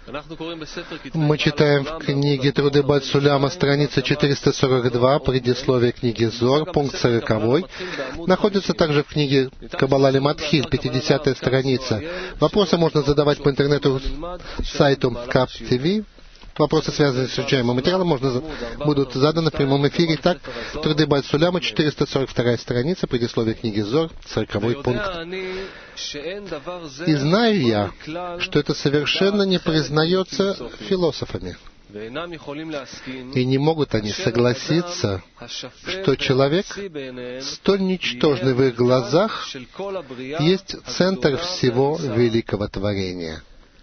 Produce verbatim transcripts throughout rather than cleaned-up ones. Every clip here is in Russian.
Мы читаем в книге Труды Бальсуляма, страница четыреста сорок два, предисловие книги Зор, пункт сороковой. Находится также в книге Каббала Лематхиль, пятидесятая страница. Вопросы можно задавать по интернету сайту кап ти ви. Вопросы, связанные с изучаемым материалом, можно, будут заданы в прямом эфире. Так, Труды Бальсуляма, четыреста сорок вторая страница, предисловие книги Зор, сороковой пункт. «И знаю я, что это совершенно не признается философами, и не могут они согласиться, что человек, столь ничтожный в их глазах, есть центр всего великого творения.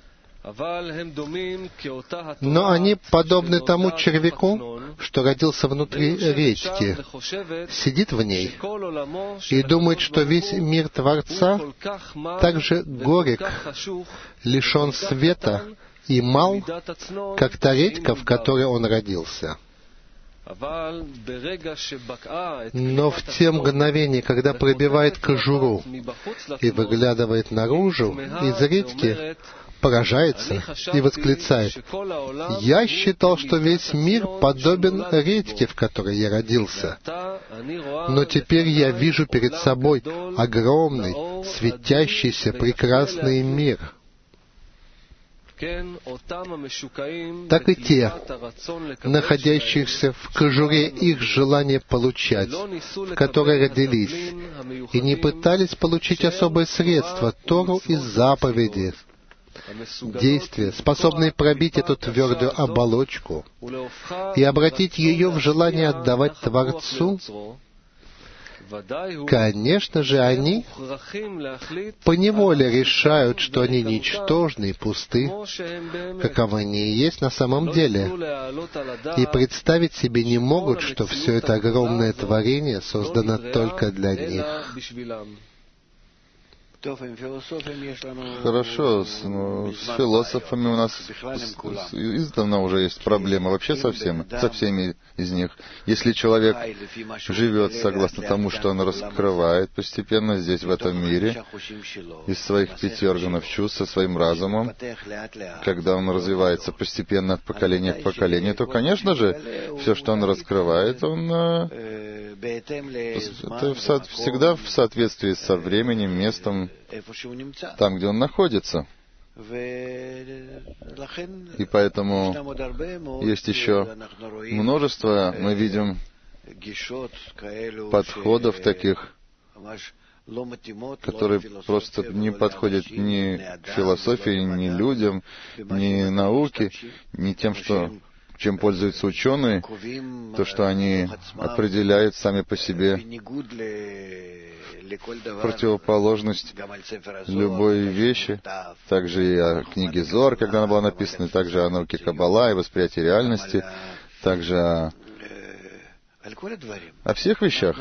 Но они подобны тому червяку, что родился внутри редьки, сидит в ней и думает, что весь мир Творца так же горек, лишен света и мал, как та редька, в которой он родился. Но в те мгновения, когда пробивает кожуру и выглядывает наружу из редьки, поражается и восклицает: «Я считал, что весь мир подобен редьке, в которой я родился. Но теперь я вижу перед собой огромный, светящийся, прекрасный мир». Так и те, находящиеся в кожуре их желания получать, в которой родились, и не пытались получить особое средство, Тору и заповеди, действия, способные пробить эту твердую оболочку и обратить ее в желание отдавать Творцу, конечно же, они поневоле решают, что они ничтожны и пусты, каковы они и есть на самом деле, и представить себе не могут, что все это огромное творение создано только для них. Хорошо, с, ну, с философами у нас издавна уже есть проблема, вообще со всеми, со всеми из них. Если человек живет согласно тому, что он раскрывает постепенно здесь, в этом мире, из своих пяти органов чувств, со своим разумом, когда он развивается постепенно от поколения к поколению, то, конечно же, все, что он раскрывает, он это всегда в соответствии со временем, местом, там, где он находится. И поэтому есть еще множество, мы видим, подходов таких, которые просто не подходят ни к философии, ни людям, ни науке, ни тем, что чем пользуются ученые, то, что они определяют сами по себе противоположность любой вещи, также и о книге Зор, когда она была написана, также о науке Каббала и восприятии реальности, также о, о всех вещах.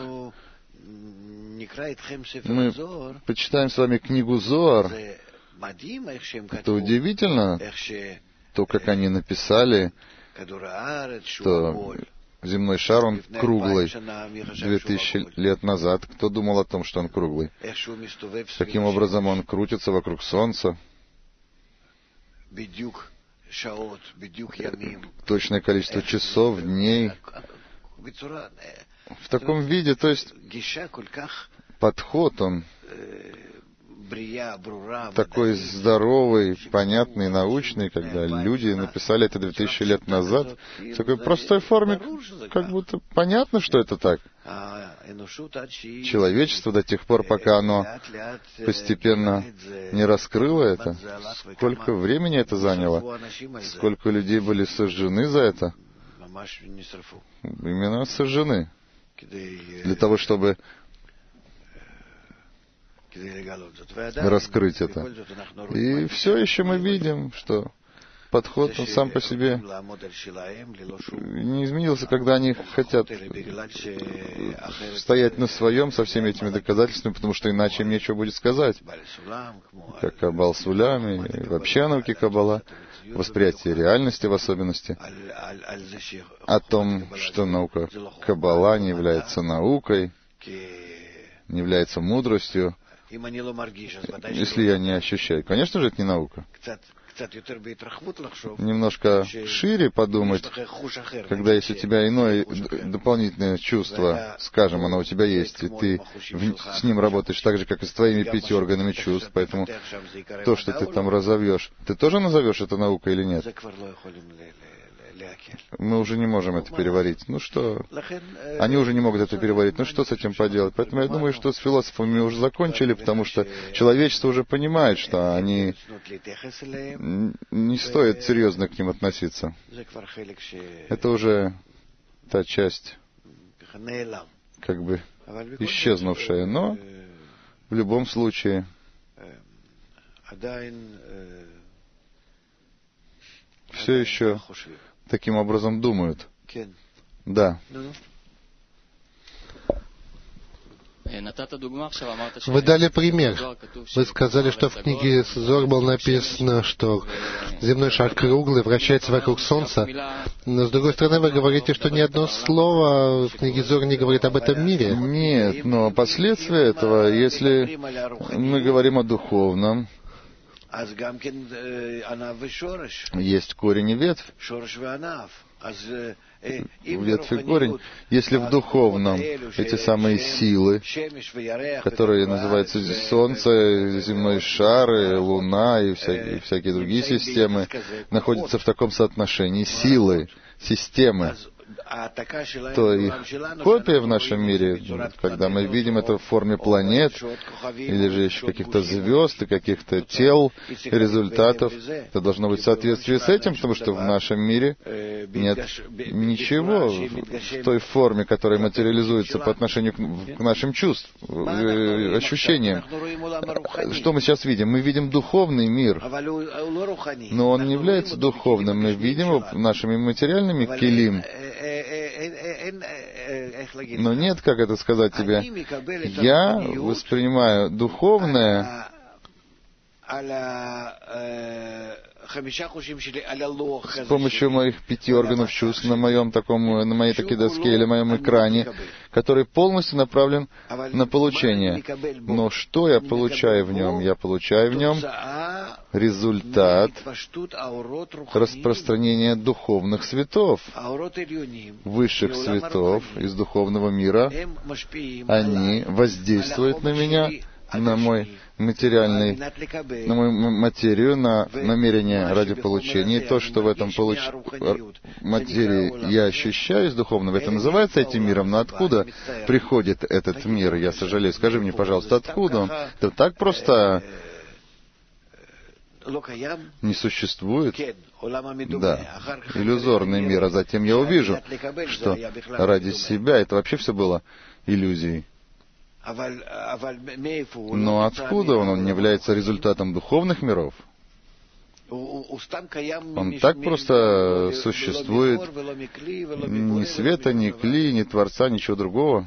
Мы почитаем с вами книгу Зоар. Это удивительно, то, как они написали, что земной шар, он круглый. Две тысячи лет назад кто думал о том, что он круглый? Каким образом он крутится вокруг Солнца? Точное количество часов, дней. В таком виде, то есть подход, он такой здоровый, понятный, научный, когда люди написали это две тысячи лет назад, в такой простой форме, как будто понятно, что это так. Человечество до тех пор, пока оно постепенно не раскрыло это, сколько времени это заняло, сколько людей были сожжены за это, именно сожжены, для того, чтобы раскрыть это. И все еще мы видим, что подход он сам по себе не изменился, когда они хотят стоять на своем со всеми этими доказательствами, потому что иначе им нечего будет сказать. Как Каббал Сулям и вообще о науке Каббала, восприятие реальности в особенности, о том, что наука Каббала не является наукой, не является мудростью. Если я не ощущаю, конечно же, это не наука. немножко шире подумать, когда есть у тебя иное дополнительное чувство, скажем, оно у тебя есть, и ты с ним работаешь так же, как и с твоими пятью органами чувств, поэтому то, что ты там разовьешь, ты тоже назовешь это наукой или нет? Мы уже не можем это переварить. Ну что? Они уже не могут это переварить. Ну что с этим поделать? Поэтому я думаю, что с философами уже закончили, потому что человечество уже понимает, что они не стоит серьезно к ним относиться. Это уже та часть, как бы исчезнувшая. Но в любом случае все еще таким образом думают. Да. Вы дали пример. Вы сказали, что в книге Зоар было написано, что земной шар круглый, вращается вокруг Солнца. Но, с другой стороны, вы говорите, что ни одно слово в книге Зоар не говорит об этом мире. Нет, но последствия этого, если мы говорим о духовном, есть корень и ветвь. Ветвь и корень. Если в духовном эти самые силы, которые называются Солнце, земной шар, Луна и всякие, всякие другие системы, находятся в таком соотношении силы, системы, то их копия в нашем мире, когда мы видим это в форме планет, или же еще каких-то звезд и каких-то тел, результатов, это должно быть в соответствии с этим, потому что в нашем мире нет ничего в той форме, которая материализуется по отношению к нашим чувствам, ощущениям. Что мы сейчас видим? Мы видим духовный мир, но он не является духовным. Мы видим его нашими материальными килим. Но нет, как это сказать тебе, я воспринимаю духовное с помощью моих пяти органов чувств на моем таком, на моей такой доске или моем экране, который полностью направлен на получение. Но что я получаю в нем? Я получаю в нем результат распространения духовных светов, высших светов из духовного мира. Они воздействуют на меня, на мой материальный, на мою материю, на намерение ради получения. И то, что в этом получ... материи я ощущаю из духовного, это называется этим миром. Но откуда приходит этот мир? Я сожалею. Скажи мне, пожалуйста, откуда он? Это так просто не существует? Да, иллюзорный мир. А затем я увижу, что ради себя это вообще все было иллюзией. Но откуда он? Он не является результатом духовных миров. Он так просто существует. Ни света, ни кли, ни Творца, ничего другого.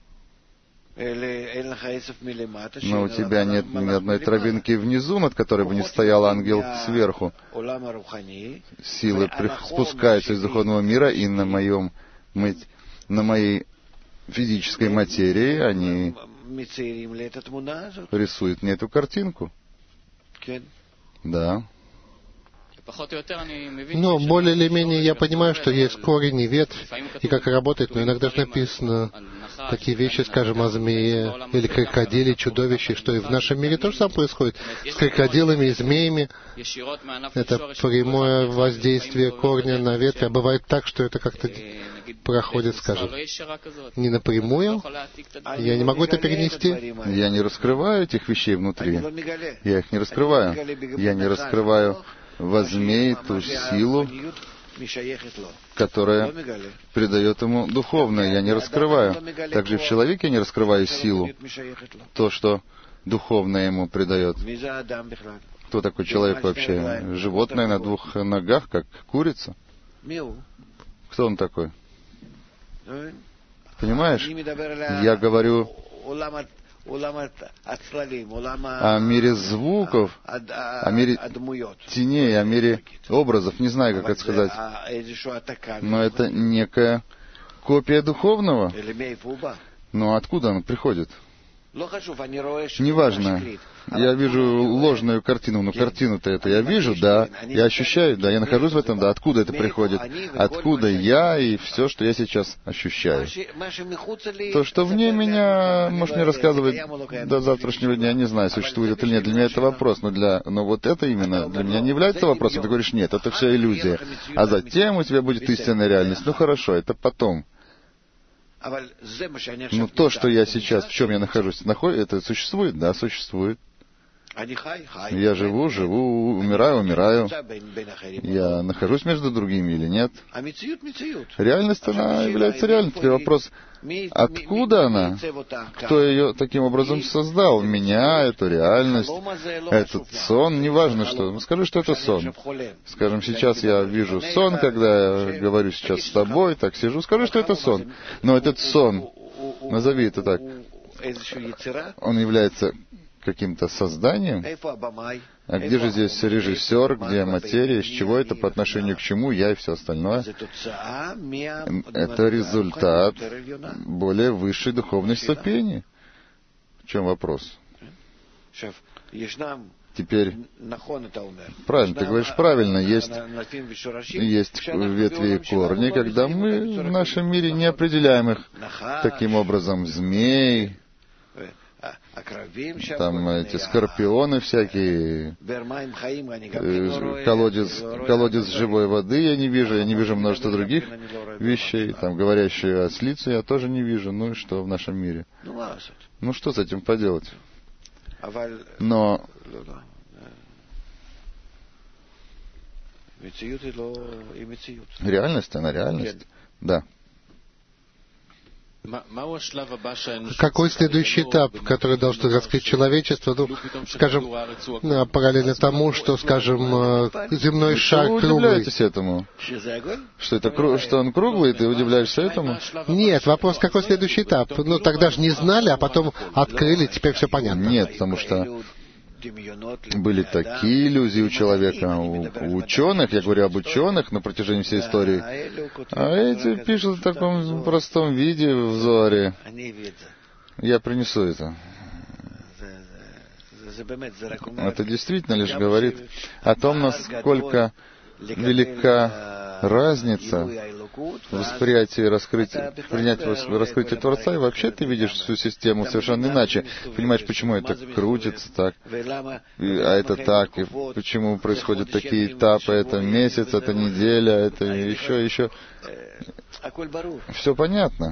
Но у тебя нет ни одной травинки внизу, над которой бы не стоял ангел сверху. Силы спускаются из духовного мира, и на моем, на моей физической материи они рисуют мне эту картинку. Да. Но более или менее я понимаю, что есть корень и ветвь, и как работает, но иногда же написано такие вещи, скажем, о змее или крокодиле, чудовище, что и в нашем мире тоже самое происходит с крокодилами и змеями. Это прямое воздействие корня на ветвь, а бывает так, что это как-то проходит, скажем, не напрямую. Я не могу это перенести. Я не раскрываю этих вещей внутри. Я их не раскрываю. Я не раскрываю во змее ту силу, которая придает ему духовное. Я не раскрываю. Также в человеке я не раскрываю силу, то, что духовное ему придает. Кто такой человек вообще? Животное на двух ногах, как курица? Кто он такой? Понимаешь? Я говорю о мире звуков, о мире теней, о мире образов. Не знаю, как это сказать. Но это некая копия духовного. Но откуда оно приходит? Неважно, я вижу ложную картину, но картину-то эту я вижу, да, я ощущаю, да, я нахожусь в этом, да, откуда это приходит, откуда я и все, что я сейчас ощущаю. То, что вне меня, может мне рассказывать до завтрашнего дня, не знаю, существует это или нет, для меня это вопрос, но, для, но вот это именно для меня не является вопросом, ты говоришь, нет, это все иллюзия, а затем у тебя будет истинная реальность, ну хорошо, это потом. Но то, что я сейчас, в чем я нахожусь, это существует? Да, существует. Я живу, живу, умираю, умираю. Я нахожусь между другими или нет? Реальность, она является реальностью. Вопрос, откуда она? Кто ее таким образом создал? Меня, эту реальность, этот сон, неважно что. Скажи, что это сон. Скажем, сейчас я вижу сон, когда я говорю сейчас с тобой, так сижу. Скажи, что это сон. Но этот сон, назови это так, он является каким-то созданием? А где же здесь режиссер, где материя, из чего это, по отношению к чему, я и все остальное? Это результат более высшей духовной ступени. В чем вопрос? Теперь, правильно, ты говоришь правильно, есть, есть ветви и корни, когда мы в нашем мире не определяем их таким образом. Змей, там эти скорпионы всякие, колодец, колодец живой воды я не вижу, я не вижу множество других вещей, там говорящую ослицу я тоже не вижу, ну и что в нашем мире? Ну что с этим поделать? Но реальность, она реальность, да. Какой следующий этап, который должен раскрыть человечество, ну, скажем, параллельно тому, что, скажем, земной шар круглый? Вы удивляетесь этому? Что, это, что он круглый, ты удивляешься этому? Нет, вопрос, какой следующий этап? Ну, тогда же не знали, а потом открыли, теперь все понятно. Нет, потому что были такие иллюзии у человека, у, у ученых, я говорю об ученых на протяжении всей истории, а эти пишут в таком простом виде в Зоаре. Я принесу это. Это действительно лишь говорит о том, насколько велика разница в восприятии раскрытия, принятия раскрытия Творца, и вообще ты видишь всю систему совершенно иначе. Понимаешь, почему это крутится так, и, а это так, и почему происходят такие этапы, это месяц, это неделя, это еще, еще. Все понятно.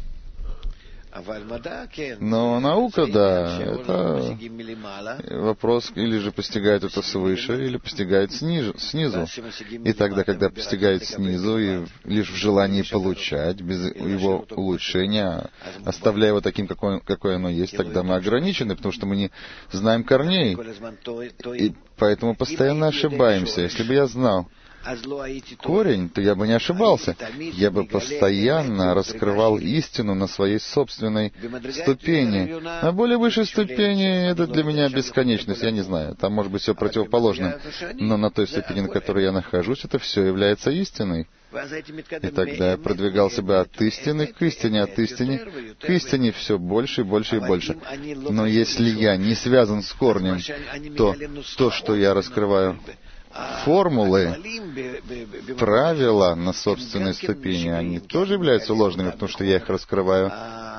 Но наука, да, это вопрос, или же постигает это свыше, или постигает снизу. снизу. И тогда, когда постигает снизу, и лишь в желании получать, без его улучшения, оставляя его таким, какой, какое оно есть, тогда мы ограничены, потому что мы не знаем корней. И поэтому постоянно ошибаемся. Если бы я знал корень, то я бы не ошибался. Я бы постоянно раскрывал истину на своей собственной ступени. На более высшей ступени это для меня бесконечность, я не знаю. Там может быть все противоположным. Но на той ступени, на которой я нахожусь, это все является истиной. И тогда я продвигался бы от истины к истине, от истины к истине все больше и больше и больше. Но если я не связан с корнем, то то, что я раскрываю, формулы, правила на собственной ступени, они тоже являются ложными, потому что я их раскрываю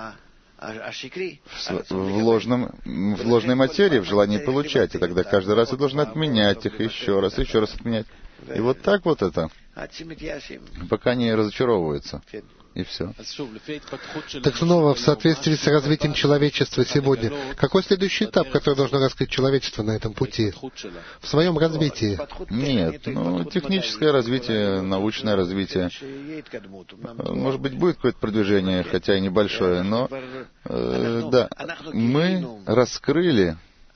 в, в, ложном, в ложной материи, в желании получать. И тогда каждый раз я должен отменять их еще раз, еще раз отменять. И вот так вот это, пока не разочаровываются. И все. Так снова, в соответствии с развитием человечества сегодня, какой следующий этап, который должно раскрыть человечество на этом пути? В своем развитии? Нет, ну, техническое развитие, научное развитие. Может быть, будет какое-то продвижение, хотя и небольшое, но, э, да, мы раскрыли.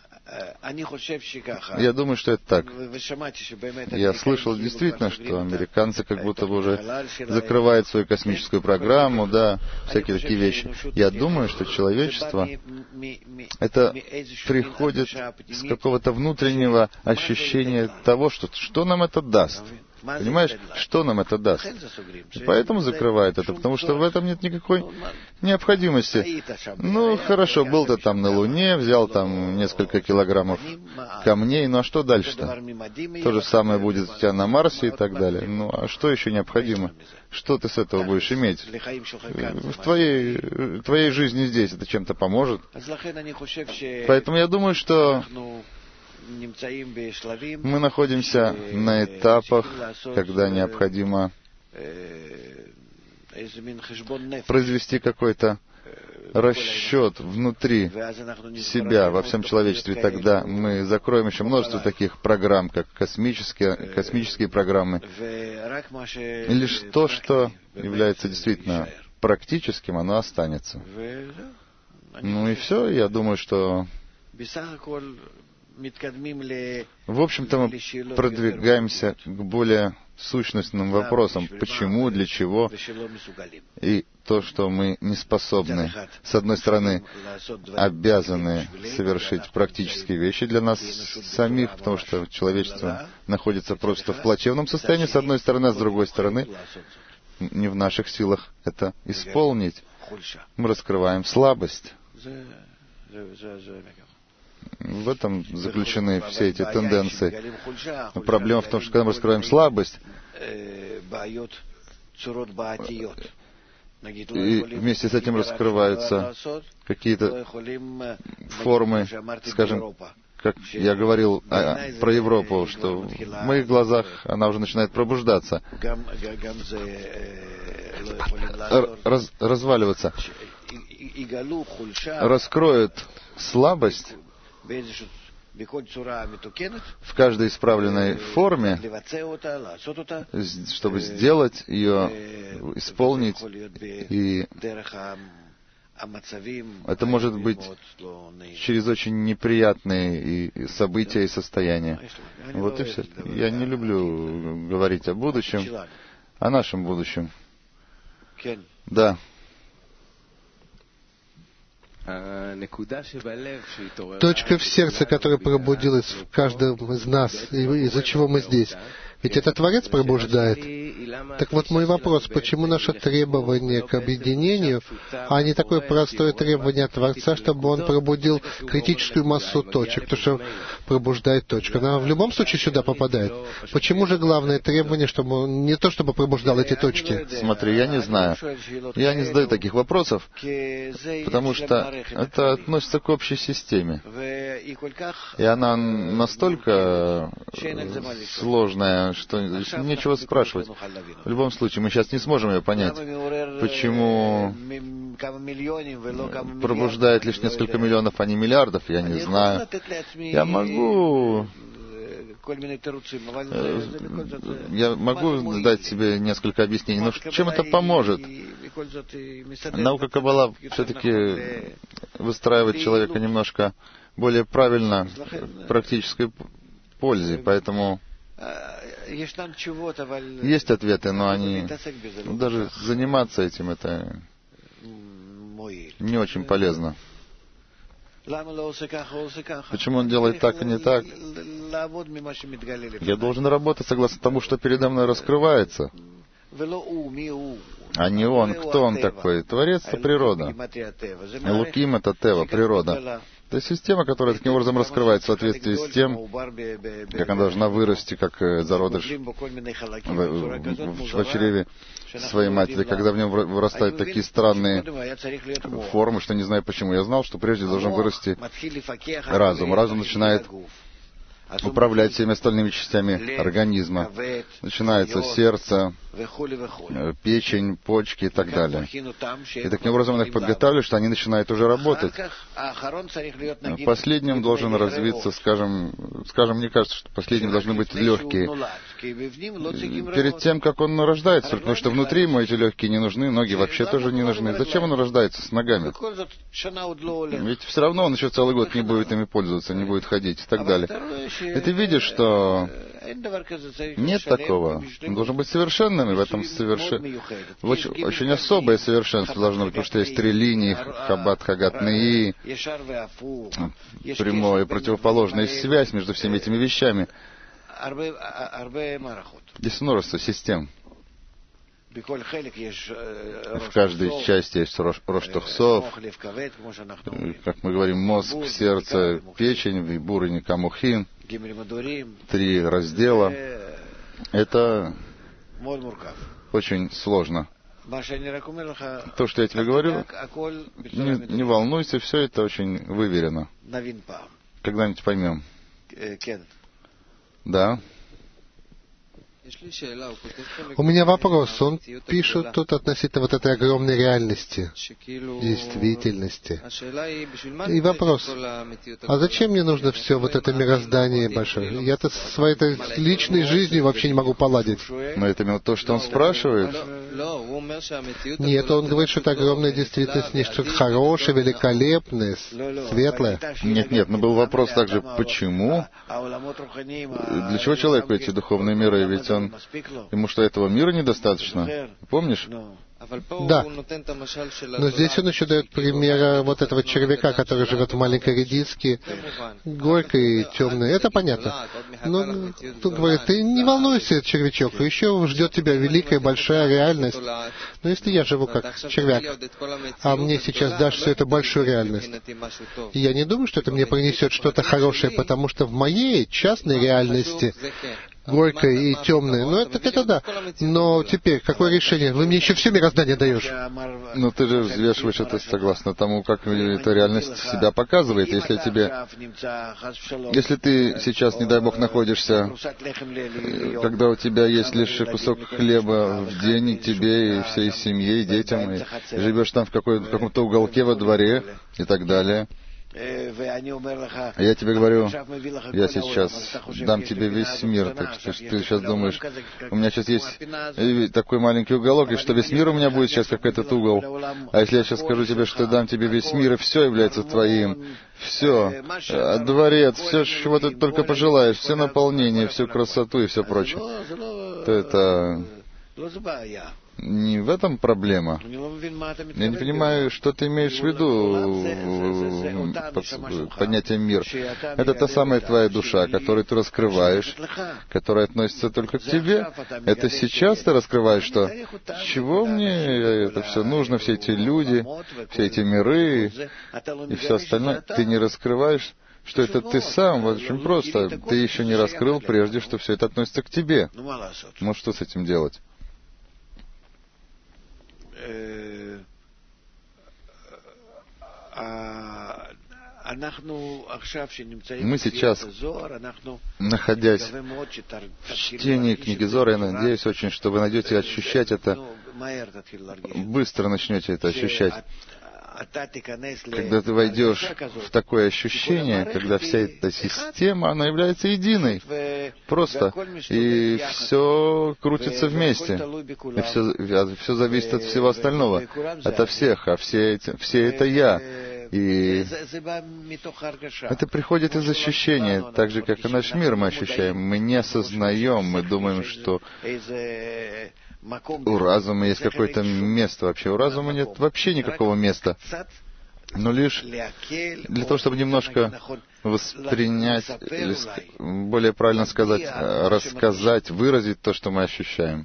Я думаю, что это так. Я слышал действительно, что американцы как будто бы уже закрывают свою космическую программу, да, всякие такие вещи. Я думаю, что человечество, это приходит с какого-то внутреннего ощущения того, что, что нам это даст. Понимаешь, что нам это даст? И поэтому закрывают это, потому что в этом нет никакой необходимости. Ну, хорошо, был ты там на Луне, взял там несколько килограммов камней, ну а что дальше-то? То же самое будет у тебя на Марсе и так далее. Ну, а что еще необходимо? Что ты с этого будешь иметь? В твоей, в твоей жизни здесь это чем-то поможет? Поэтому я думаю, что мы находимся на этапах, когда необходимо произвести какой-то расчет внутри себя, во всем человечестве. Тогда мы закроем еще множество таких программ, как космические, космические программы. И лишь то, что является действительно практическим, оно останется. Ну и все, я думаю, что в общем-то мы продвигаемся к более сущностным вопросам. Почему, для чего, и то, что мы не способны, с одной стороны, обязаны совершить практические вещи для нас самих, потому что человечество находится просто в плачевном состоянии, с одной стороны, а с другой стороны, не в наших силах это исполнить. Мы раскрываем слабость. В этом заключены все эти тенденции. Но проблема в том, что когда мы раскрываем слабость, и вместе с этим раскрываются какие-то формы, скажем, как я говорил а, про Европу, что в моих глазах она уже начинает пробуждаться, раз, разваливаться, раскроют слабость в каждой исправленной форме, чтобы сделать ее, исполнить, и это может быть через очень неприятные и события и состояния. Вот и все. Я не люблю говорить о будущем, о нашем будущем. Да. Точка в сердце, которая пробудилась в каждом из нас, и из-за чего мы здесь. Ведь это Творец пробуждает. Так вот мой вопрос, почему наше требование к объединению, а не такое простое требование от Творца, чтобы он пробудил критическую массу точек, то, что пробуждает точку. Она в любом случае сюда попадает. Почему же главное требование, чтобы он не то, чтобы пробуждал эти точки? Смотри, я не знаю. Я не задаю таких вопросов, потому что это относится к общей системе. И она настолько сложная, что нечего спрашивать. В любом случае, мы сейчас не сможем ее понять. Почему пробуждает лишь несколько миллионов, а не миллиардов, я не знаю. Я могу... Я могу дать себе несколько объяснений, но чем это поможет? Наука Каббала все-таки выстраивает человека немножко более правильно в практической пользе, поэтому... Есть ответы, но они... Даже заниматься этим, это не очень полезно. Почему он делает так и не так? Я должен работать согласно тому, что передо мной раскрывается. А не он. Кто он такой? Творец — это природа. Элуким — это Тева, природа. Это система, которая таким образом раскрывается в соответствии с тем, как она должна вырасти, как зародыш в, в чреве своей матери, когда в нем вырастают такие странные формы, что не знаю почему. Я знал, что прежде должен вырасти разум. Разум начинает управлять всеми остальными частями организма. Начинается сердце, печень, почки и так далее. И таким образом он их подготавливает, что они начинают уже работать. Последним должен развиться, скажем, скажем, мне кажется, что последним должны быть легкие. Перед тем, как он рождается, потому что внутри ему эти легкие не нужны, ноги вообще тоже не нужны. Зачем он рождается с ногами? Ведь все равно он еще целый год не будет ими пользоваться, не будет ходить и так далее. И ты видишь, что нет такого. Он должен быть совершенным, и в этом совершен... очень, очень особое совершенство должно быть, потому что есть три линии: Хаббат, Хагат, Неи, прямая и противоположная связь между всеми этими вещами. Есть множество систем. В каждой части есть рош тохсов, как мы говорим, мозг, сердце, печень, буры никамухин, три раздела. Это очень сложно. То, что я тебе говорю, не, не волнуйся, все это очень выверено. Когда-нибудь поймем. Да. У меня вопрос. Он пишет тут относительно вот этой огромной реальности, действительности. И вопрос. А зачем мне нужно все вот это мироздание большое? Я-то со своей личной жизнью вообще не могу поладить. Но это именно то, что он спрашивает. Нет, он говорит, что это огромная действительность, не что-то хорошее, великолепное, светлое. Нет, нет, но был вопрос также, почему? Для чего человеку эти духовные миры? Ведь он, ему что, этого мира недостаточно? Помнишь? Да. Но здесь он еще дает пример вот этого червяка, который живет в маленькой редиске, горькой и темной. Это понятно. Но тут говорит, ты не волнуйся, червячок, еще ждет тебя великая, большая реальность. Но если я живу как червяк, а мне сейчас дашь всю эту большую реальность, я не думаю, что это мне принесет что-то хорошее, потому что в моей частной реальности горькое и темное. Ну, это, это да. Но теперь, какое решение? Вы мне еще все мироздание даешь. Ну, ты же взвешиваешь это согласно тому, как эта реальность себя показывает. Если тебе... Если ты сейчас, не дай Бог, находишься, когда у тебя есть лишь кусок хлеба в день, и тебе, и всей семье, и детям, и живешь там в, какой, в каком-то уголке во дворе, и так далее... Я тебе говорю, я сейчас дам тебе весь мир. Так что ты сейчас думаешь, у меня сейчас есть такой маленький уголок, и что весь мир у меня будет сейчас как этот угол. А если я сейчас скажу тебе, что дам тебе весь мир, и все является твоим, все, дворец, все, чего ты только пожелаешь, все наполнение, всю красоту и все прочее, то это... Не в этом проблема. Я не понимаю, что ты имеешь в виду под понятием «мир». Это та самая твоя душа, которую ты раскрываешь, которая относится только к тебе. Это сейчас ты раскрываешь, что чего мне это все нужно, все эти люди, все эти миры и все остальное. Ты не раскрываешь, что это ты сам. Вот очень просто. Ты еще не раскрыл прежде, что все это относится к тебе. Ну что с этим делать? Мы сейчас, находясь в чтении книги Зора, я надеюсь очень, что вы найдете ощущать это, быстро начнете это ощущать. Когда ты войдешь в такое ощущение, когда вся эта система, она является единой, просто, и все крутится вместе, и все, все зависит от всего остального, от всех, а все, эти, все это я. И это приходит из ощущения, так же, как и наш мир мы ощущаем. Мы не осознаем, мы думаем, что у разума есть какое-то место вообще. У разума нет вообще никакого места. Но лишь для того, чтобы немножко воспринять, или, более правильно сказать, рассказать, выразить то, что мы ощущаем.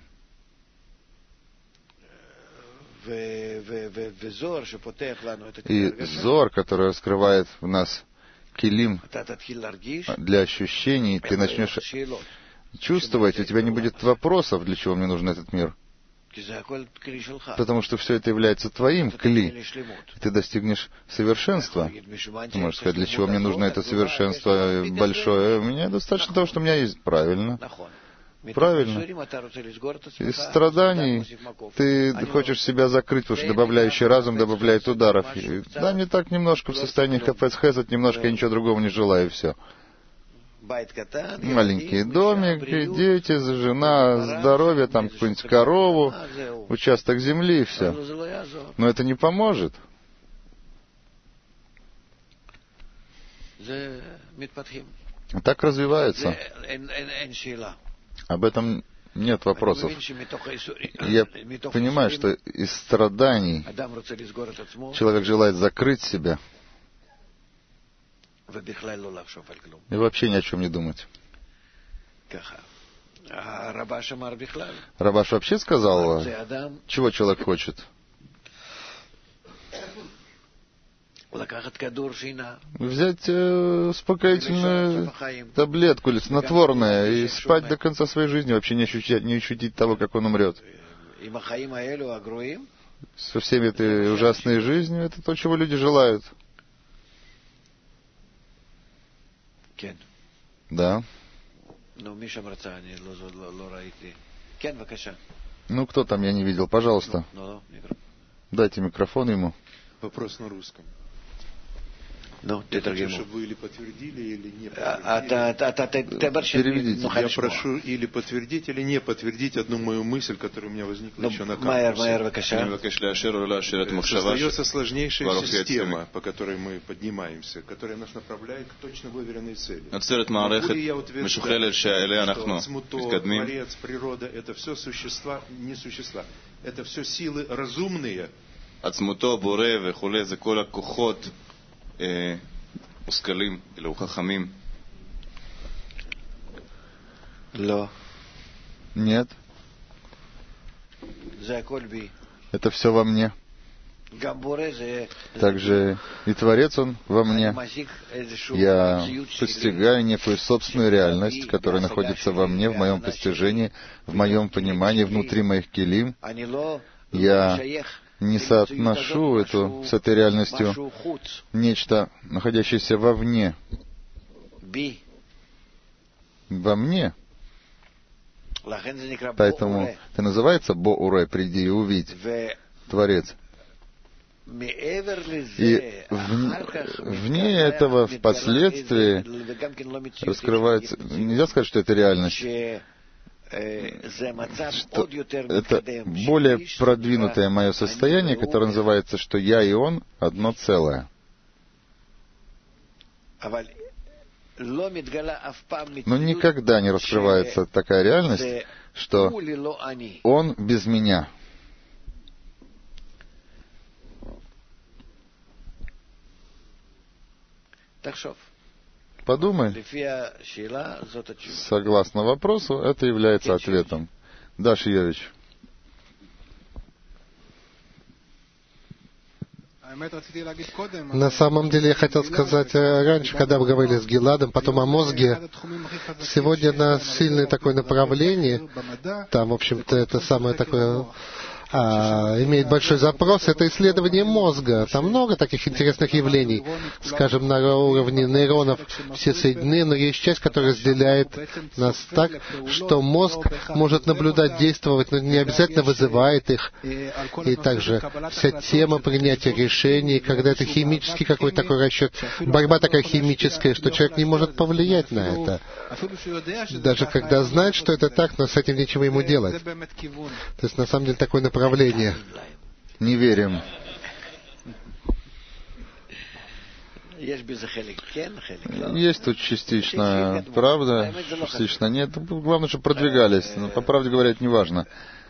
И Зор, который раскрывает в нас килим для ощущений, ты начнешь чувствовать, у тебя не будет вопросов, для чего мне нужен этот мир. Потому что все это является твоим кли. Ты достигнешь совершенства. Ты можешь сказать, для чего мне нужно это совершенство большое. У меня достаточно того, что у меня есть. Правильно. Правильно. Из страданий ты хочешь себя закрыть, потому что добавляющий разум добавляет ударов. Да, мне так немножко в состоянии хафец хесед, немножко я ничего другого не желаю, и все. Маленький домик, дети, жена, здоровье, там какую-нибудь корову, участок земли и все. Но это не поможет. Так развивается. Об этом нет вопросов. Я понимаю, что из страданий человек желает закрыть себя и вообще ни о чем не думать. Рабаш вообще сказал, чего человек хочет? Взять э, успокоительную таблетку или снотворное и спать до конца своей жизни, вообще не ощутить, не ощутить того, как он умрет. Со всеми этой ужасной жизнью, это то, чего люди желают. Да. Ну, кто там, я не видел. Пожалуйста. Дайте микрофон ему. Вопрос на русском. Ну, я хочу, чтобы вы или подтвердили, или не подтвердили. Переведите. Я прошу или подтвердить, или не подтвердить одну мою мысль, которая у меня возникла еще на кампусе. Создается сложнейшая система, по которой мы поднимаемся, которая нас направляет к точно выверенной цели. Могу ли я утверждать, что Цмуто, Творец, природа — это все существа, не существа, это все силы разумные? עצמותו, בורא וכו', זה כל הכוחות אה, מושכלים, אלו חכמים. לא. Нет. Это все во мне. Также и Творец Он во мне. Я постигаю некую собственную реальность, которая находится во мне, в моем постижении, в моем понимании, внутри моих килим. Я не соотношу эту с этой реальностью нечто, находящееся вовне. Во мне. Поэтому это называется Бо-Уре, приди и увидь, Творец. И в, вне этого впоследствии раскрывается... Нельзя сказать, что это реальность. Что это более продвинутое мое состояние, которое называется, что я и он одно целое. Но никогда не раскрывается такая реальность, что он без меня. Подумай. Согласно вопросу, это является ответом. Да, Шиевич. На самом деле я хотел сказать раньше, когда вы говорили с Гиладом, потом о мозге. Сегодня на сильное такое направление, там, в общем-то, это самое такое... А, имеет большой запрос, это исследование мозга. Там много таких интересных явлений. Скажем, на уровне нейронов все соединены, но есть часть, которая разделяет нас так, что мозг может наблюдать, действовать, но не обязательно вызывает их. И также вся тема принятия решений, когда это химический какой-то такой расчет, борьба такая химическая, что человек не может повлиять на это. Даже когда знает, что это так, но с этим нечего ему делать. То есть, на самом деле, такое направление. Не верим. Есть тут частично правда, частично нет. Главное, чтобы продвигались. Но, по правде говоря, это не важно.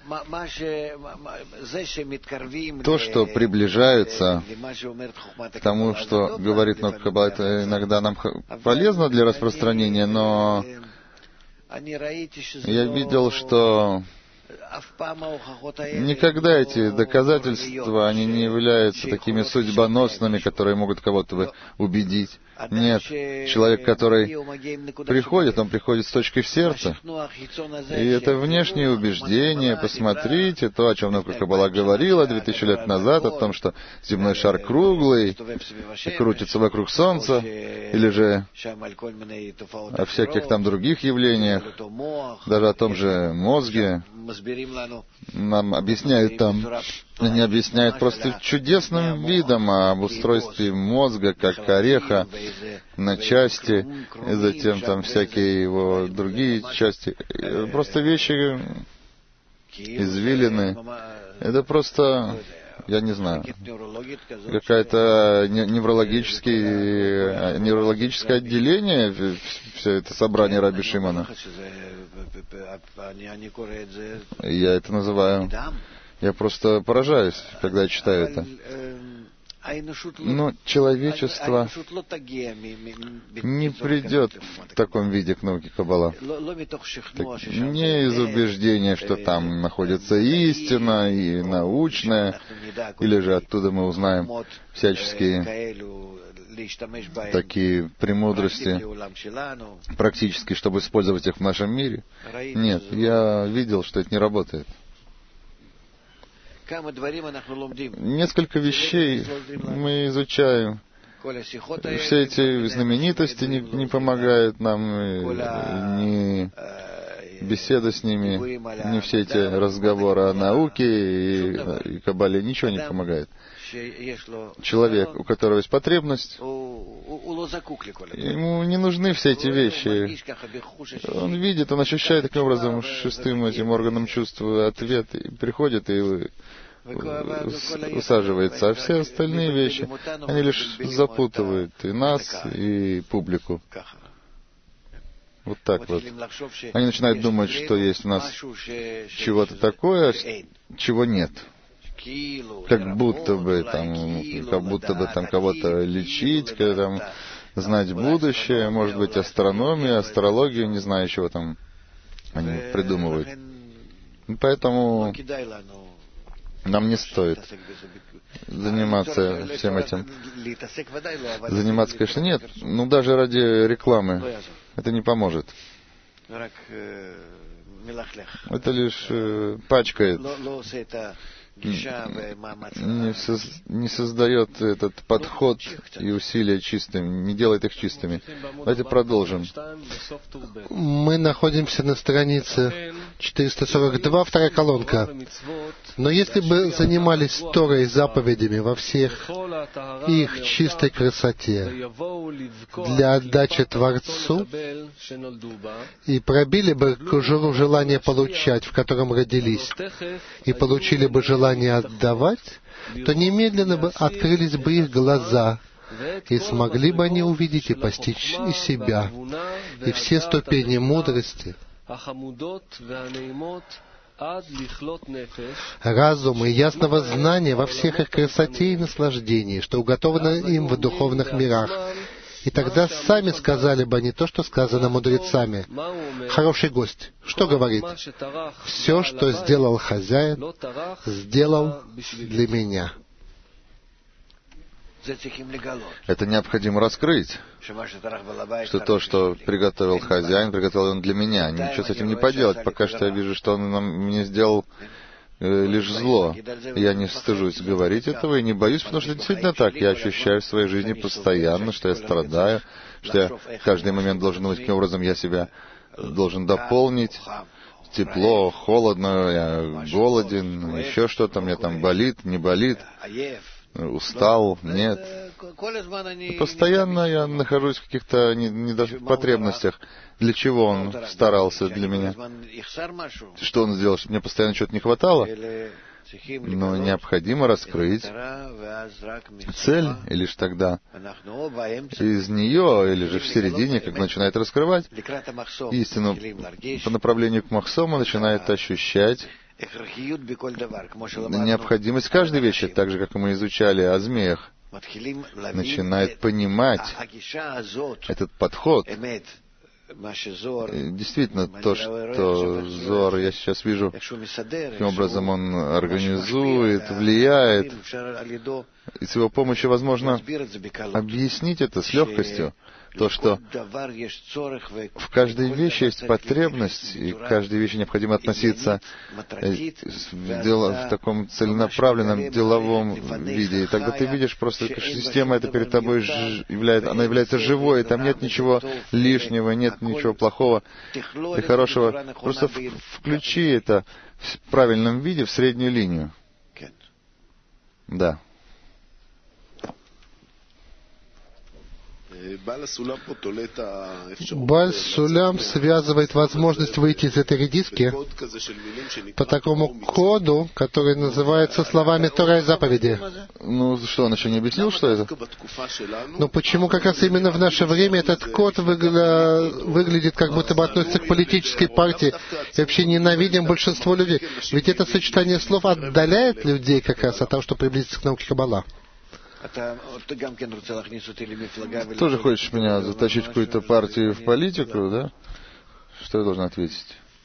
То, что приближаются к тому, что говорит Наука Каббала, это иногда нам полезно для распространения, но я видел, что никогда эти доказательства, они не являются такими судьбоносными, которые могут кого-то убедить. Нет, человек, который приходит, он приходит с точкой в сердце. И это внешнее убеждение. Посмотрите, то, о чем Наука Каббала говорила две тысячи лет назад, о том, что земной шар круглый и крутится вокруг Солнца, или же о всяких там других явлениях, даже о том же мозге. Нам объясняют там, они объясняют просто чудесным видом об устройстве мозга, как ореха, на части, и затем там всякие его другие части. Просто вещи извилины. Это просто, я не знаю, какое-то неврологическое, неврологическое отделение, все это собрание Раби Шимона. Я это называю... Я просто поражаюсь, когда я читаю это. Но человечество не придет в таком виде к науке Каббала. Так, не из убеждения, что там находится истина и научная, или же оттуда мы узнаем всяческие такие премудрости, практически, чтобы использовать их в нашем мире. Нет, я видел, что это не работает. Несколько вещей мы изучаем. Все эти знаменитости не, не помогают нам, ни беседа с ними, ни все эти разговоры о науке и, и Каббале, ничего не помогает. Человек, у которого есть потребность, ему не нужны все эти вещи. Он видит, он ощущает таким образом шестым этим органом чувства ответ, и приходит и усаживается. А все остальные вещи, они лишь запутывают и нас, и публику. Вот так вот. Они начинают думать, что есть у нас чего-то такое, чего нет. Как будто бы там, как будто бы там кого-то лечить, там, знать будущее, может быть, астрономию, астрологию, не знаю, чего там они придумывают. Поэтому нам не стоит заниматься всем этим. Заниматься, конечно, нет. Ну, даже ради рекламы это не поможет. Это лишь э, пачкает. Не, соз, не создает этот подход и усилия чистыми, не делает их чистыми. Давайте продолжим. Мы находимся на странице четыреста сорок два, вторая колонка. Но если бы занимались Торой и заповедями во всех их чистой красоте для отдачи Творцу и пробили бы кожуру желания получать, в котором родились, и получили бы желание отдавать, то немедленно бы открылись бы их глаза, и смогли бы они увидеть и постичь и себя, и все ступени мудрости, разума и ясного знания во всех их красоте и наслаждении, что уготовано им в духовных мирах. И тогда сами сказали бы они то, что сказано мудрецами. Хороший гость, что говорит? Все, что сделал хозяин, сделал для меня. Это необходимо раскрыть, что то, что приготовил хозяин, приготовил он для меня. Ничего с этим не поделать. Пока что я вижу, что он нам, мне сделал э, лишь зло. Я не стыжусь говорить этого и не боюсь, потому что действительно так. Я ощущаю в своей жизни постоянно, что я страдаю, что я в каждый момент должен быть, каким образом я себя должен дополнить. Тепло, холодно, я голоден, еще что-то, мне там болит, не болит. Устал, нет. Постоянно я нахожусь в каких-то потребностях. Для чего он старался для меня? Что он сделал, чтобы мне постоянно чего-то не хватало? Но необходимо раскрыть цель, и лишь тогда из нее, или же в середине, как начинает раскрывать истину по направлению к Махсому, начинает ощущать необходимость каждой вещи, так же, как и мы изучали о змеях, начинает понимать этот подход. Действительно, то, что Зоар, я сейчас вижу, каким образом он организует, влияет, и с его помощью возможно объяснить это с легкостью. То, что в каждой вещи есть потребность, и к каждой вещи необходимо относиться в, дело, в таком целенаправленном деловом виде. И тогда ты видишь просто, как система эта перед тобой является, она является живой, и там нет ничего лишнего, нет ничего плохого и хорошего. Просто включи это в правильном виде в среднюю линию. Да. Бааль Сулям связывает возможность выйти из этой редиски по такому коду, который называется словами Тора и заповеди. Ну что, он еще не объяснил, что это? Но почему как раз именно в наше время этот код выгля... выглядит, как будто бы относится к политической партии, и вообще ненавидим большинство людей? Ведь это сочетание слов отдаляет людей как раз от того, что приблизиться к науке Каббала. Тоже хочешь меня затащить в какую-то партию, в политику, да? Что я должен ответить?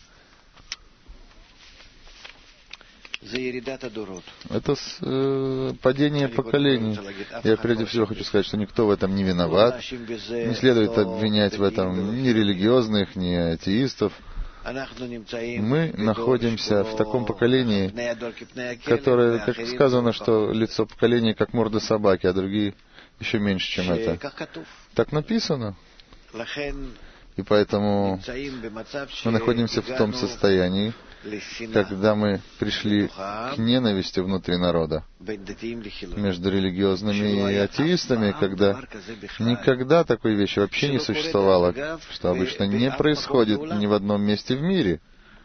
Это э, падение поколений. Я прежде всего хочу сказать, что никто в этом не виноват. Не следует обвинять в этом ни религиозных, ни атеистов. Мы находимся в таком поколении, которое, как сказано, что лицо поколения как морда собаки, а другие еще меньше, чем это. Так написано. И поэтому мы находимся в том состоянии, когда мы пришли к ненависти внутри народа между религиозными и атеистами, когда никогда такой вещи вообще не существовало, что обычно не происходит ни в одном месте в мире,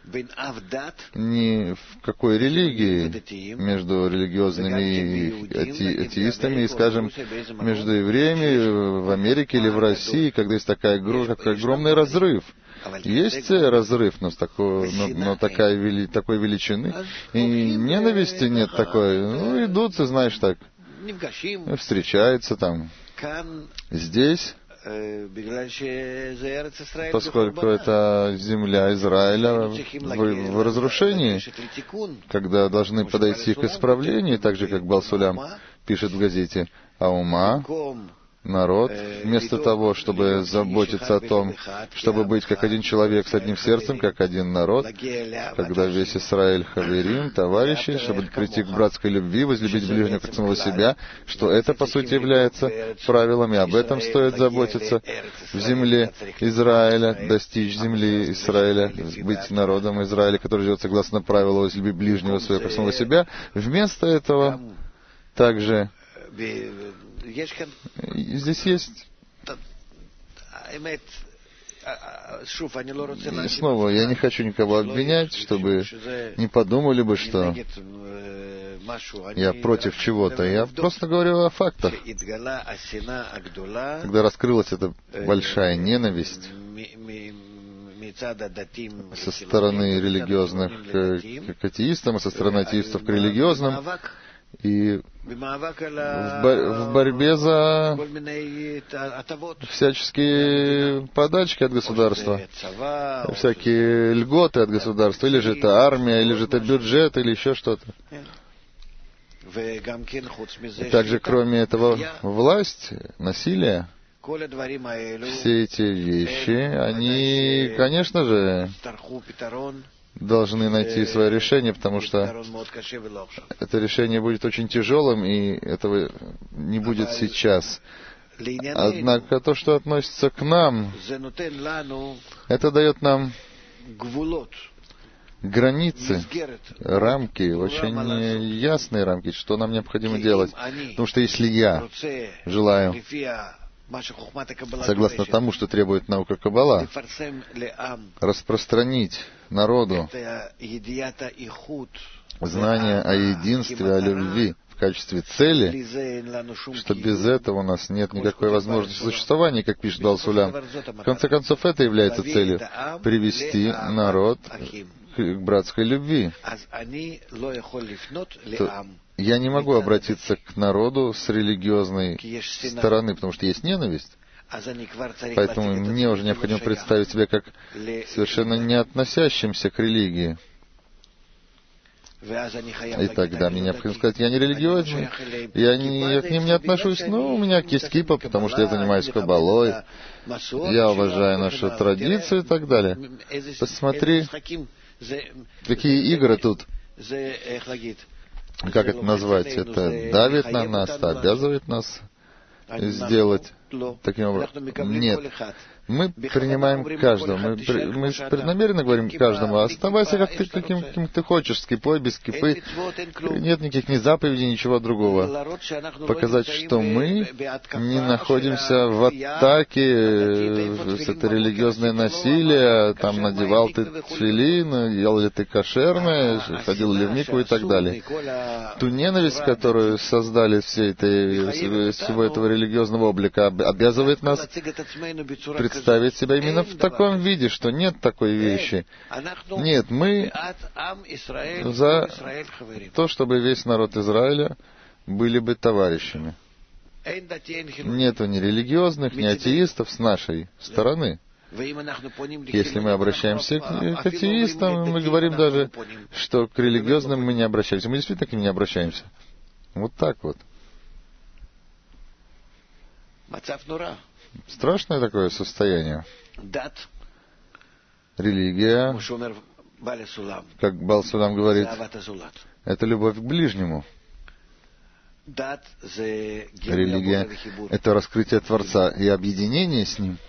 ни в какой религии между религиозными и ате- атеистами, и, скажем, между евреями в Америке или в России, когда есть такая, такой огромный разрыв. Есть разрыв, но, такой, но, но такая вели, такой величины, и ненависти нет такой. Ну, идут, ты знаешь, так, встречаются там. Здесь, поскольку это земля Израиля в, в разрушении, когда должны подойти к исправлению, так же, как Балсулям пишет в газете, а ума, народ, вместо того, чтобы заботиться о том, чтобы быть как один человек с одним сердцем, как один народ, когда весь Израиль хаверим, товарищи, чтобы прийти к братской любви, возлюбить ближнего как самого себя, что это, по сути, является правилом, и об этом стоит заботиться в земле Израиля, достичь земли Израиля, быть народом Израиля, который живет согласно правилу возлюбить ближнего своего как самого себя. Вместо этого также здесь есть... И снова, я не хочу никого обвинять, чтобы не подумали бы, что я против чего-то. Я просто говорю о фактах. Когда раскрылась эта большая ненависть со стороны религиозных к атеистам, и со стороны атеистов к религиозным, и в, бо- в борьбе за всяческие подачки от государства, всякие льготы от государства, или же это армия, или же это бюджет, или еще что-то. И также, кроме этого, власть, насилие, все эти вещи, они, конечно же, должны найти свое решение, потому что это решение будет очень тяжелым, и этого не будет сейчас. Однако то, что относится к нам, это дает нам границы, рамки, очень ясные рамки, что нам необходимо делать. Потому что если я желаю, согласно тому, что требует наука Каббала, распространить народу знание о единстве, о любви в качестве цели, что без этого у нас нет никакой возможности существования, как пишет Балсулям. В конце концов, это является целью — привести народ к братской любви. То я не могу обратиться к народу с религиозной стороны, потому что есть ненависть. Поэтому мне уже необходимо представить себя как совершенно не относящимся к религии. И тогда мне необходимо сказать, я не религиозный, я, не, я к ним не отношусь, но у меня есть кипа, потому что я занимаюсь каббалой, я уважаю нашу традицию и так далее. Посмотри, какие игры тут. Как это назвать? Это давит на нас, это обязывает нас сделать таким образом. Нет. Мы принимаем каждого. Мы, мы преднамеренно говорим каждому: оставайся как ты, каким, каким ты хочешь, с кипой, без кипы. Нет никаких ни заповедей, ничего другого. Показать, что мы не находимся в атаке, это религиозное насилие, там надевал ты тфилин, ел ли ты кошерное, ходил ли в микву и так далее. Ту ненависть, которую создали все этой, всего этого религиозного облика, обязывает нас представить ставить себя именно в таком виде, что нет такой вещи. Нет, мы за то, чтобы весь народ Израиля были бы товарищами. Нету ни религиозных, ни атеистов с нашей стороны. Если мы обращаемся к атеистам, мы говорим даже, что к религиозным мы не обращаемся. Мы действительно к ним не обращаемся. Вот так вот. Страшное такое состояние. Религия, как Баал Сулам говорит, это любовь к ближнему. Религия — это раскрытие Творца и объединение с Ним.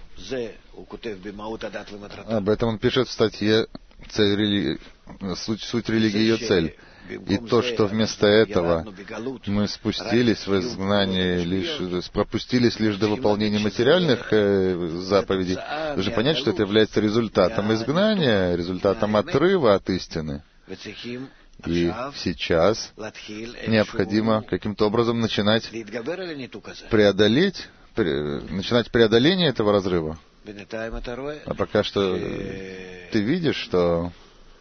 Об этом он пишет в статье «Цель религии», суть, суть религии и ее цель. И то, что вместо этого мы спустились в изгнание, лишь, пропустились лишь до выполнения материальных э, заповедей, должны понять, что это является результатом изгнания, результатом отрыва от истины. И сейчас необходимо каким-то образом начинать преодолеть, начинать преодоление этого разрыва. А пока что ты видишь, что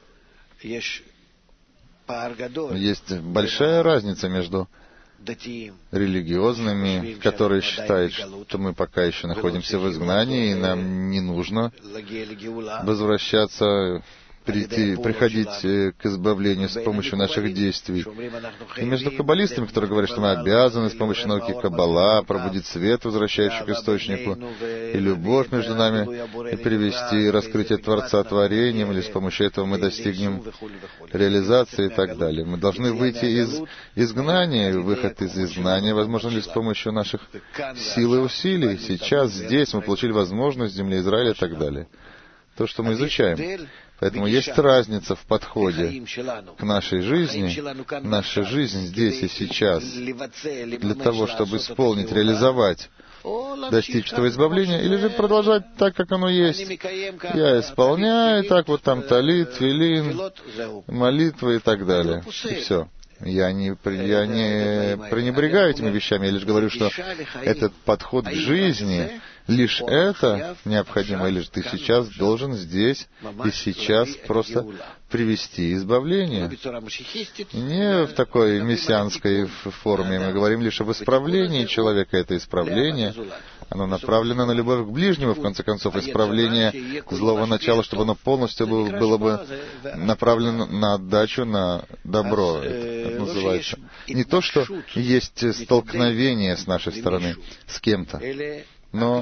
есть большая разница между религиозными, которые считают, что мы пока еще находимся в изгнании, и нам не нужно возвращаться, прийти, приходить к избавлению с помощью наших действий. И между каббалистами, которые говорят, что мы обязаны с помощью науки Каббала пробудить свет, возвращающий к источнику, и любовь между нами, и привести раскрытие Творца творением, или с помощью этого мы достигнем реализации и так далее. Мы должны выйти из изгнания, и выход из изгнания возможен ли с помощью наших сил и усилий. Сейчас, здесь мы получили возможность в земле Израиля и так далее. То, что мы изучаем. Поэтому есть разница в подходе к нашей жизни. Наша жизнь здесь и сейчас для того, чтобы исполнить, реализовать, достичь этого избавления, или же продолжать так, как оно есть. Я исполняю, так вот там талит, твилин, молитвы и так далее. И все. Я не, я не пренебрегаю этими вещами, я лишь говорю, что этот подход к жизни, лишь это необходимо, или же ты сейчас должен здесь и сейчас просто привести избавление. Не в такой мессианской форме. Мы говорим лишь об исправлении человека. Это исправление, оно направлено на любовь к ближнему, в конце концов, исправление злого начала, чтобы оно полностью было, было бы направлено на отдачу, на добро. Это называется. Не то, что есть столкновение с нашей стороны с кем-то, но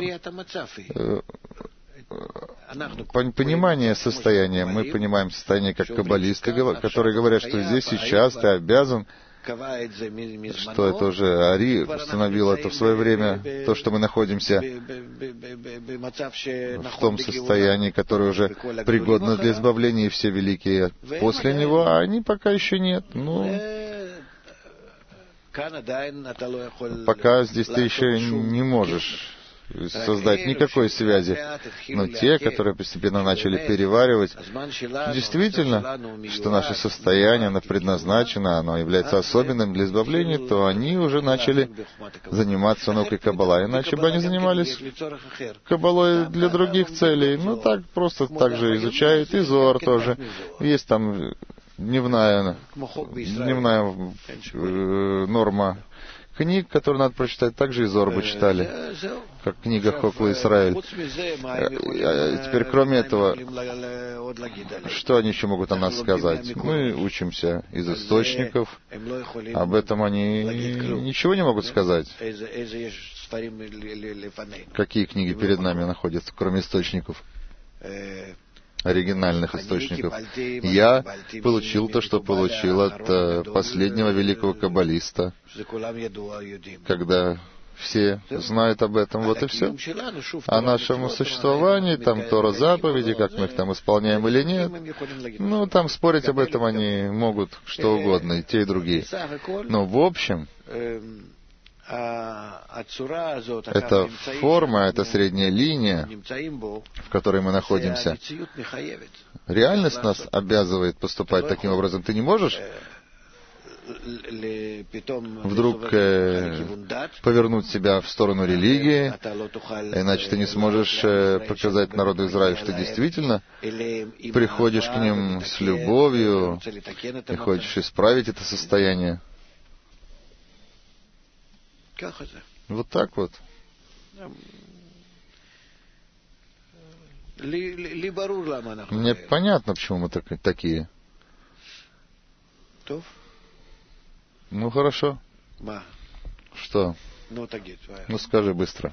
понимание состояния. Мы понимаем состояние как каббалисты, которые говорят, что здесь сейчас ты обязан, что это уже Ари установил это в свое время, то, что мы находимся в том состоянии, которое уже пригодно для избавления, и все великие после него, а они пока еще нет. Ну, пока здесь ты еще не можешь создать никакой связи. Но те, которые постепенно начали переваривать, действительно, что наше состояние, оно предназначено, оно является особенным для избавления, то они уже начали заниматься наукой Каббала. Иначе бы они занимались Каббалой для других целей. Ну, так, просто так же изучают. И Зоар тоже. Есть там дневная, дневная э, норма книг, которые надо прочитать, также и Зоар бы читали, как книга Хокла Исраэль. Теперь, кроме этого, что они еще могут о нас сказать? Мы учимся из источников, об этом они ничего не могут сказать. Какие книги перед нами находятся, кроме источников? Оригинальных источников. Я получил то, что получил от последнего великого каббалиста, когда все знают об этом, вот и все. О нашем существовании, там Тора заповеди, как мы их там исполняем или нет, ну, там спорить об этом они могут что угодно, и те, и другие. Но в общем, эта форма, эта средняя линия, в которой мы находимся, реальность нас обязывает поступать таким образом. Ты не можешь вдруг э, повернуть себя в сторону религии, иначе ты не сможешь э, показать народу Израиля, что действительно приходишь к ним с любовью и хочешь исправить это состояние. Вот так вот. Мне понятно, почему мы так, такие. Ну, хорошо. Что? Ну, скажи быстро.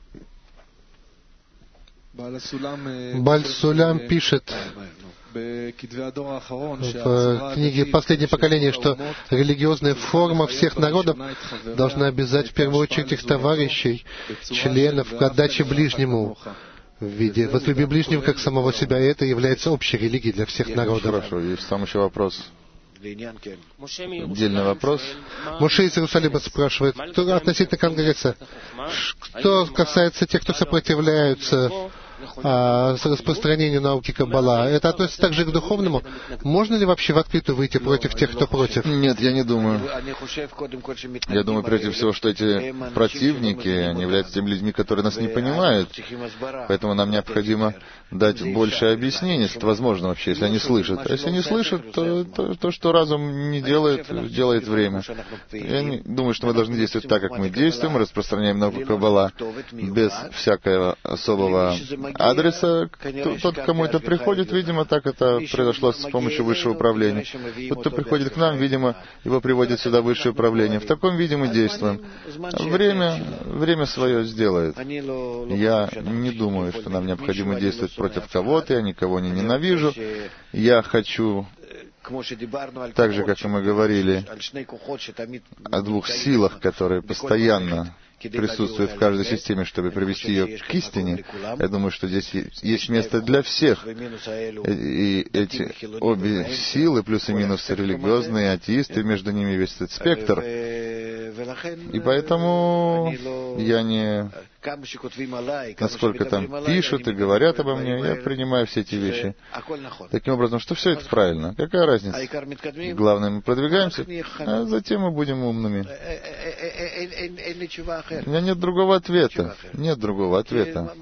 Баль Сулям пишет в книге «Последнее поколение», что религиозная форма всех народов должна обязать в первую очередь их товарищей, членов к отдаче ближнему в виде «возлюби ближнего как самого себя», и это является общей религией для всех народов. Хорошо, есть там еще вопрос. Отдельный вопрос. Моше из Иерусалима спрашивает, кто относительно Конгресса, что касается тех, кто сопротивляются а, распространению науки Каббала, это относится также к духовному? Можно ли вообще в открытую выйти против тех, кто против? Нет, я не думаю. Я думаю, прежде всего, что эти противники, они являются теми людьми, которые нас не понимают, поэтому нам необходимо дать больше объяснений, если это возможно вообще, если они слышат. А если не слышат, то, то, то что разум не делает, делает время. Я не думаю, что мы должны действовать так, как мы действуем, распространяем науку Каббала без всякого особого адреса. Тот, к кому это приходит, видимо, так это произошло с помощью высшего управления. Тот, кто приходит к нам, видимо, его приводит сюда высшее управление. В таком виде мы действуем. Время, время свое сделает. Я не думаю, что нам необходимо действовать против кого-то, я никого не ненавижу. Я хочу, так же, как и мы говорили, о двух силах, которые постоянно присутствует в каждой системе, чтобы привести ее к истине. Я думаю, что здесь есть место для всех. И эти обе силы, плюс и минус религиозные, атеисты, между ними весь этот спектр. И поэтому я не... Насколько там пишут и говорят обо мне, я принимаю все эти вещи. Таким образом, что все это правильно. Какая разница? Главное, мы продвигаемся, а затем мы будем умными. У меня нет другого ответа. Нет другого ответа.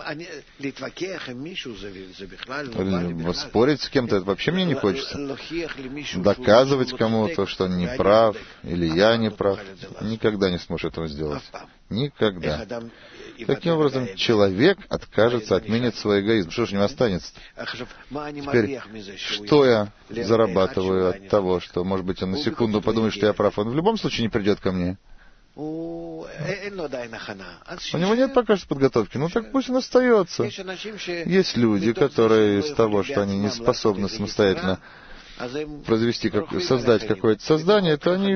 Спорить с кем-то, это вообще мне не хочется. Доказывать кому-то, что он не прав, или я не прав. Никогда не сможешь этого сделать. Никогда. Таким образом, человек откажется, отменит свой эгоизм. Что же у него останется? Теперь, что я зарабатываю от того, что, может быть, он на секунду подумает, что я прав? Он в любом случае не придет ко мне. У него нет пока что подготовки. Ну так пусть он остается. Есть люди, которые из того, что они не способны самостоятельно произвести, как, создать какое-то создание, это они,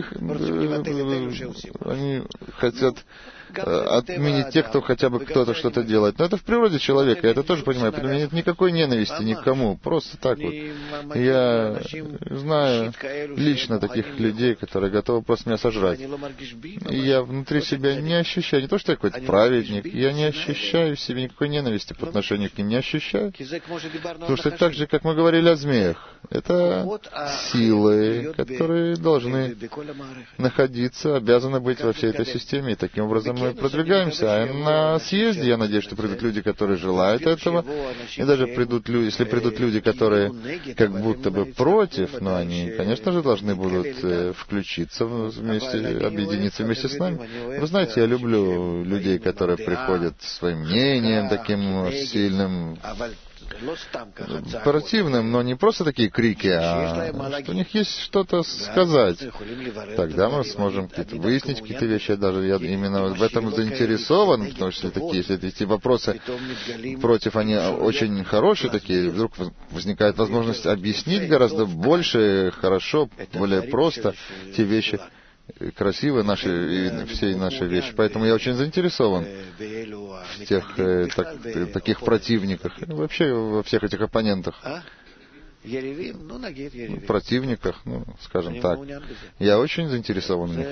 они хотят отменить тех, кто хотя бы кто-то что-то делает. Но это в природе человека, я это тоже понимаю. Поэтому у меня нет никакой ненависти ни к кому. Просто так вот. Я знаю лично таких людей, которые готовы просто меня сожрать. И я внутри себя не ощущаю, не то, что я какой-то праведник, я не ощущаю в себе никакой ненависти по отношению к ним, не ощущаю. Потому что это так же, как мы говорили о змеях. Это силы, которые должны находиться, обязаны быть во всей этой системе. И таким образом мы продвигаемся. А на съезде, я надеюсь, что придут люди, которые желают этого. И даже придут люди, если придут люди, которые как будто бы против, но они, конечно же, должны будут включиться вместе, объединиться вместе с нами. Вы знаете, я люблю людей, которые приходят своим мнением таким сильным, противным, но не просто такие крики, а что у них есть что-то сказать. Тогда мы сможем какие-то выяснить какие-то вещи. Я даже я именно в этом заинтересован, потому что такие, если эти вопросы против, они очень хорошие такие, вдруг возникает возможность объяснить гораздо больше, хорошо, более просто те вещи, красивые наши, и все наши вещи. Поэтому я очень заинтересован в тех э, так, таких противниках, вообще во всех этих оппонентах. Противниках, ну, скажем так. Я очень заинтересован в них.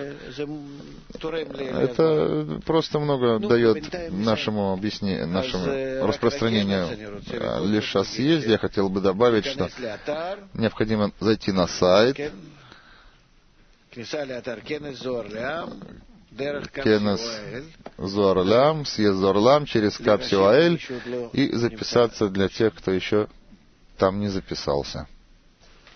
Это просто много дает нашему объяснению, нашему распространению. Лишь о съезде я хотел бы добавить, что необходимо зайти на сайт Кенес Зоар-Лям, съезд Зоар-Лям через Капсиуаэль и записаться для тех, кто еще там не записался.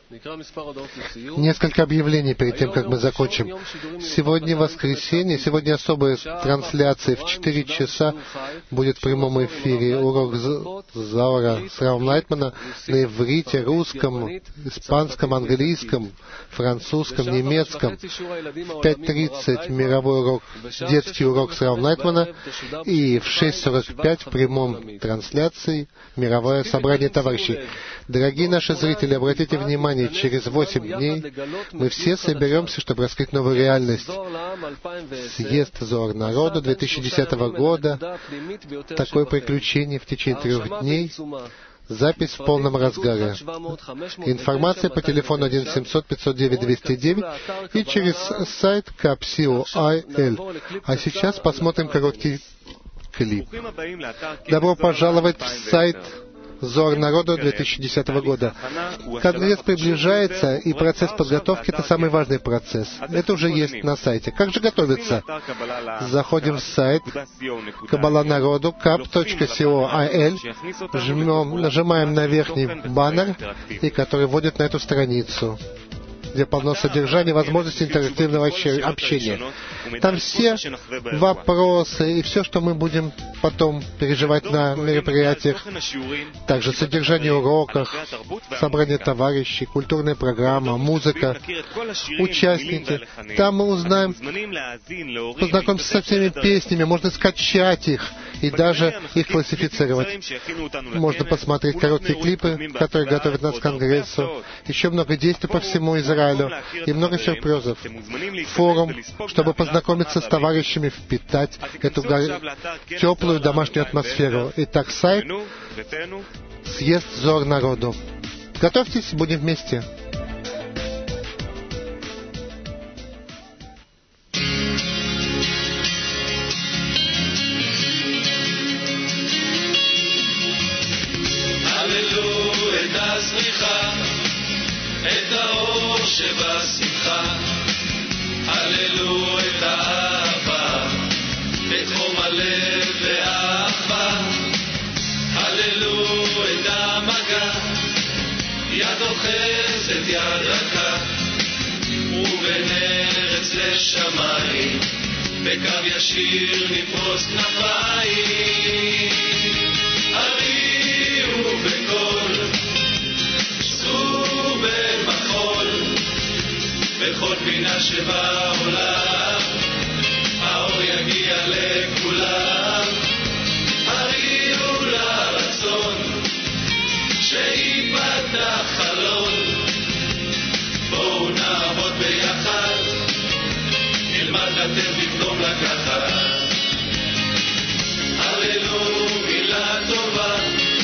Несколько объявлений перед тем, как мы закончим. Сегодня воскресенье, сегодня особая трансляция в четыре часа будет в прямом эфире урок Заура с Равом Лайтмана на иврите, русском, испанском, английском, французском, немецком. В пять тридцать мировой урок, детский урок с Равом Лайтмана, и в шесть сорок пять в прямом трансляции мировое собрание товарищей. Дорогие наши зрители, обратите внимание, через восемь дней мы все соберемся, чтобы раскрыть новую реальность. Съезд Зоар народа две тысячи десятого года. Такое приключение в течение трех дней. Запись в полном разгаре. Информация по телефону один семьсот пятьсот девять двести девять и через сайт капсио точка ай эл. А сейчас посмотрим короткий клип. Добро пожаловать в сайт Зоар народа две тысячи десятого года. Конгресс приближается, и процесс подготовки — это самый важный процесс. Это уже есть на сайте. Как же готовиться? Заходим в сайт Кабала народу, кап точка си о точка ай эл, жмем, нажимаем на верхний баннер, и который вводит на эту страницу, где полно содержания, возможности интерактивного общения. Там все вопросы и все, что мы будем потом переживать на мероприятиях. Также содержание уроков, собрание товарищей, культурная программа, музыка, участники. Там мы узнаем, познакомимся со всеми песнями, можно скачать их и даже их классифицировать. Можно посмотреть короткие клипы, которые готовят нас к Конгрессу. Еще много действий по всему Израилю и много сюрпризов. Форум, чтобы познакомиться с товарищами, впитать эту теплую домашнюю атмосферу. Итак, сайт Съезд Зоар народу. Готовьтесь, будем вместе. שבשמחה, הללו את האהבה, את חום הלב והאחווה, הללו את המגע, יד אוחזת יד רכה, ובין ארץ לשמיים, בקו ישיר נפרוס כנפיים, הריעו בקול, שרו במחול, בכל פינה שבעולם, האור יגיע לכולם, הריעו לרצון, שיפתח חלון, בואו נעבוד ביחד, נלמד לתת במקום לקחת, הללו מילה טובה,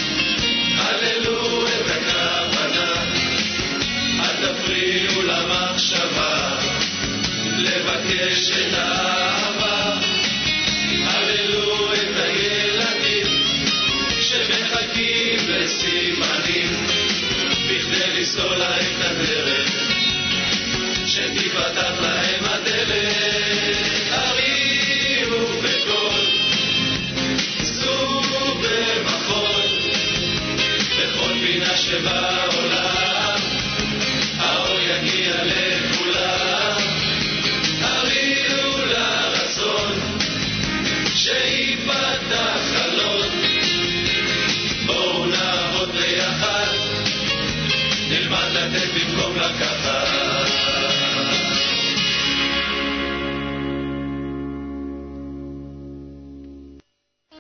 הללו את הכוונה, אל תפריעו למחשבה, לבקש את האהבה, הללו את הילדים, שמחכים לסימנים, בכדי לסלול להם את הדרך, שתיפתח להם הדלת, הריעו בקול, צאו במחול, בכל פינה שבעולם, האור יגיע לכולם, הריעו לרצון, שיפתח חלון, בואו נעבוד ביחד, נלמד לתת במקום לקחת.